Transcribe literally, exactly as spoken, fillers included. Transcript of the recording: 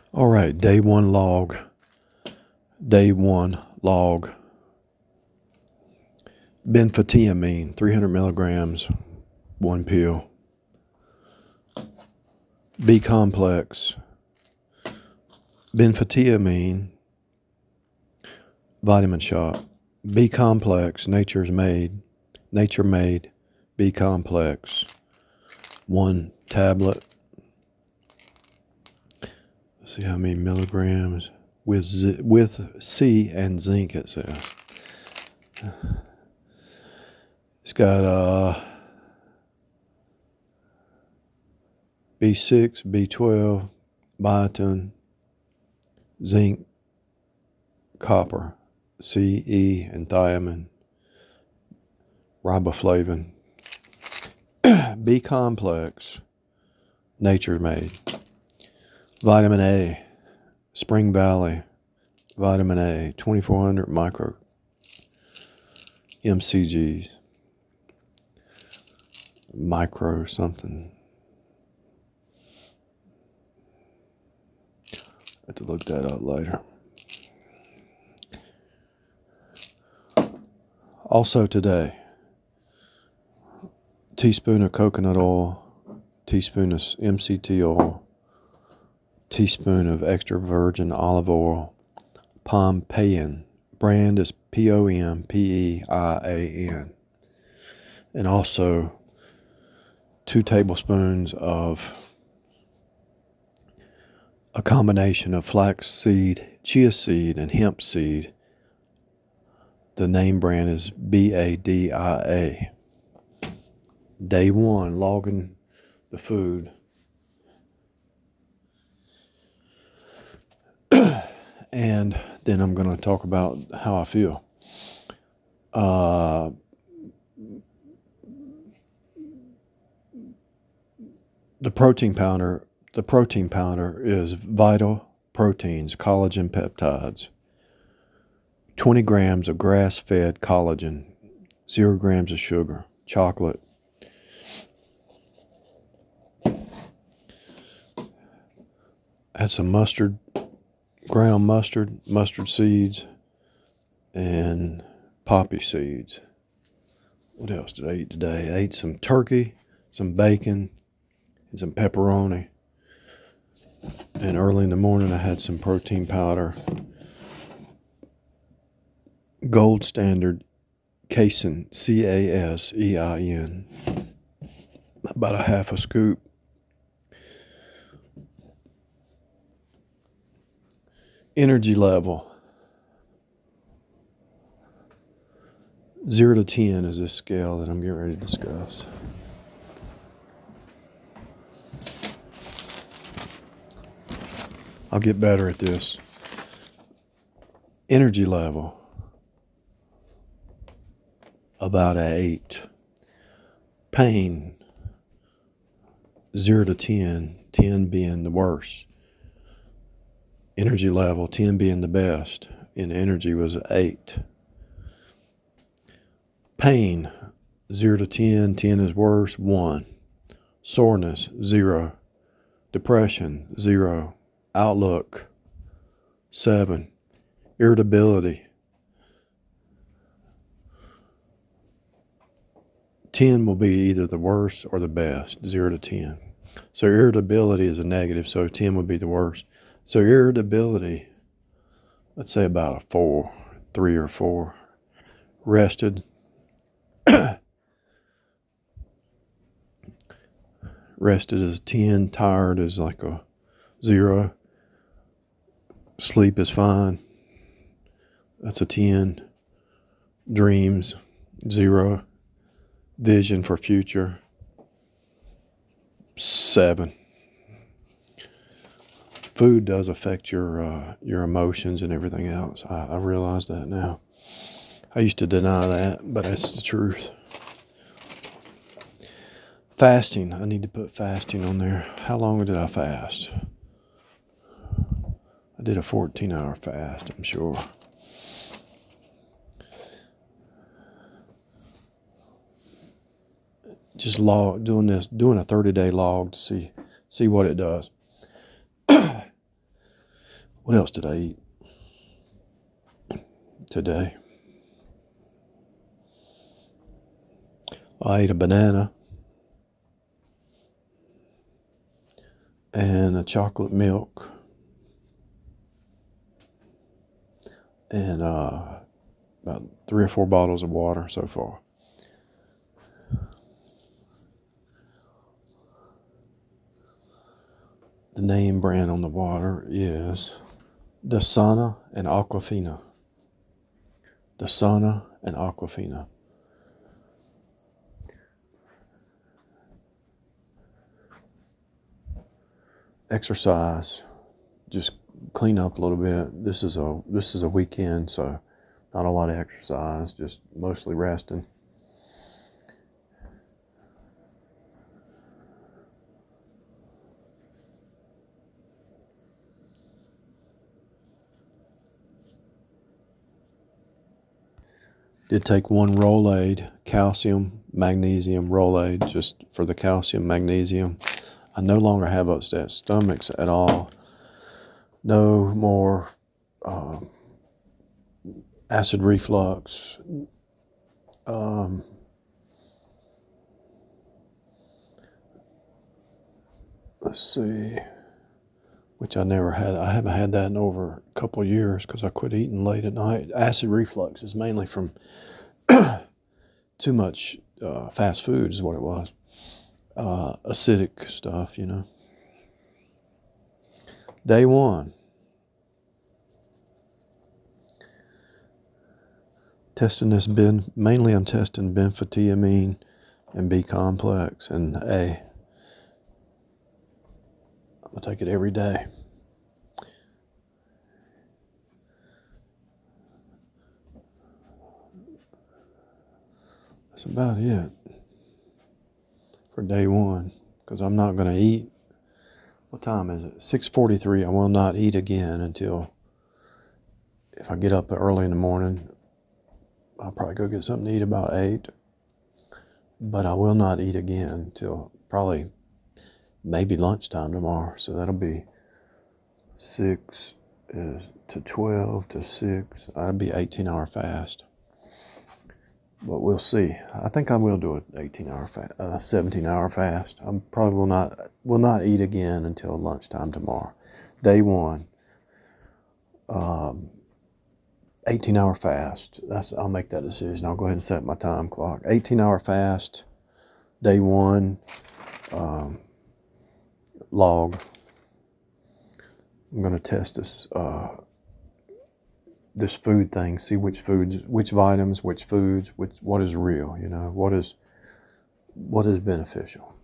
All right, day one log. Day one log. Benfotiamine, three hundred milligrams, one pill. B complex. Benfotiamine, vitamin shot. B complex, nature's made. Nature made B complex. One tablet. Let's see how many milligrams with Z, with C and zinc, it says. It's got uh, B six, B twelve, biotin, zinc, copper, C, E, and thiamine, riboflavin. B complex, nature made. Vitamin A, Spring Valley, vitamin A, twenty-four hundred micro M C Gs. Micro something. I have to look that up later. Also today, teaspoon of coconut oil, teaspoon of M C T oil, teaspoon of extra virgin olive oil, Pompeian. Brand is P O M P E I A N. And also two tablespoons of a combination of flaxseed, chia seed, and hemp seed. The name brand is B A D I A. Day one, logging the food. And then I'm going to talk about how I feel. Uh, the protein powder, the protein powder is Vital Proteins, collagen peptides. twenty grams of grass-fed collagen, zero grams of sugar, chocolate. Add some mustard, ground mustard, mustard seeds, and poppy seeds. What else did I eat today? I ate some turkey, some bacon, and some pepperoni. And early in the morning, I had some protein powder. Gold Standard casein, C A S E I N. About a half a scoop. Energy level. Zero to ten is this scale that I'm getting ready to discuss. I'll get better at this. Energy level. About an eight. Pain. Zero to ten. Ten being the worst. Energy level, ten being the best, and energy was eight. Pain, zero to ten, ten is worse, one. Soreness, zero. Depression, zero. Outlook, seven. Irritability, ten will be either the worst or the best, zero to ten. So irritability is a negative, so ten would be the worst. So irritability, let's say about a four, three or four. Rested. Rested is ten. Tired is like a zero. Sleep is fine. That's a ten. Dreams, zero. Vision for future, seven. Food does affect your uh, your emotions and everything else. I, I realize that now. I used to deny that, but that's the truth. Fasting. I need to put fasting on there. How long did I fast? I did a fourteen hour fast, I'm sure. Just log, doing this, doing a thirty day log to see see what it does. What else did I eat today? I ate a banana and a chocolate milk and uh, about three or four bottles of water so far. The name brand on the water is Dasana and Aquafina. Dasana and Aquafina. Exercise, just clean up a little bit. This is a this is a weekend, so not a lot of exercise, just mostly resting. Did take one Rolade, calcium, magnesium Rolade, just for the calcium, magnesium. I no longer have upset stomachs at all. No more uh, acid reflux. Um, let's see, which I never had. I haven't had that in over a couple of years because I quit eating late at night. Acid reflux is mainly from too much uh, fast food is what it was. Uh, acidic stuff, you know. Day one. Testing this ben, mainly I'm testing benfotiamine and B complex and A. I'm gonna take it every day. That's about it for day one, because I'm not gonna eat. What time is it? six forty-three. I will not eat again until, if I get up early in the morning, I'll probably go get something to eat about eight. But I will not eat again until probably maybe lunchtime tomorrow. So that'll be six is to twelve to six. That'll be eighteen hour fast. But we'll see. I think I will do an eighteen hour fast, uh, seventeen hour fast. I probably will not will not eat again until lunchtime tomorrow. Day one. Um, eighteen hour fast. That's I'll make that decision. I'll go ahead and set my time clock. eighteen hour fast. Day one. Um, log. I'm going to test this uh, this food thing. See which foods, which vitamins, which foods, which what is real. You know what is what is beneficial.